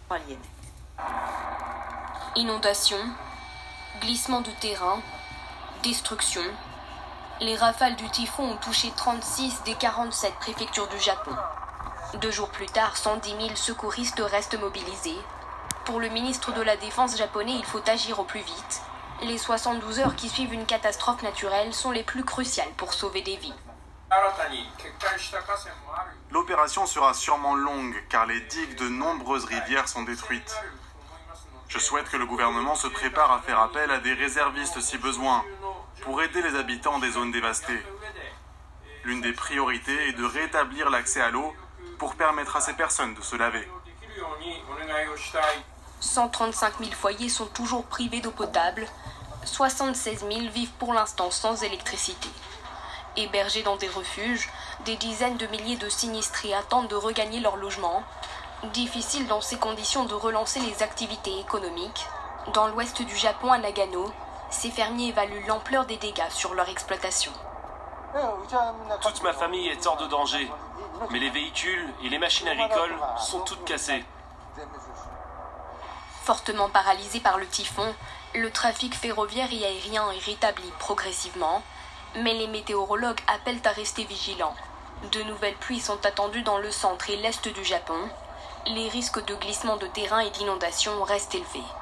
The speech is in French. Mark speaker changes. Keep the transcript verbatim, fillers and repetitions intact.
Speaker 1: Inondations, glissements de terrain, destruction. Les rafales du typhon ont touché trente-six des quarante-sept préfectures du Japon. Deux jours plus tard, cent dix mille secouristes restent mobilisés. Pour le ministre de la Défense japonais, il faut agir au plus vite. Les soixante-douze heures qui suivent une catastrophe naturelle sont les plus cruciales pour sauver des vies.
Speaker 2: L'opération sera sûrement longue car les digues de nombreuses rivières sont détruites. Je souhaite que le gouvernement se prépare à faire appel à des réservistes si besoin pour aider les habitants des zones dévastées. L'une des priorités est de rétablir l'accès à l'eau pour permettre à ces personnes de se laver.
Speaker 1: cent trente-cinq mille foyers sont toujours privés d'eau potable. soixante-seize mille vivent pour l'instant sans électricité. Hébergés dans des refuges, des dizaines de milliers de sinistrés attendent de regagner leur logement. Difficile dans ces conditions de relancer les activités économiques. Dans l'ouest du Japon, à Nagano, ces fermiers évaluent l'ampleur des dégâts sur leur exploitation.
Speaker 3: Toute ma famille est hors de danger, mais les véhicules et les machines agricoles sont toutes cassées.
Speaker 1: Fortement paralysé par le typhon, le trafic ferroviaire et aérien est rétabli progressivement, mais les météorologues appellent à rester vigilants. De nouvelles pluies sont attendues dans le centre et l'est du Japon. Les risques de glissement de terrain et d'inondation restent élevés.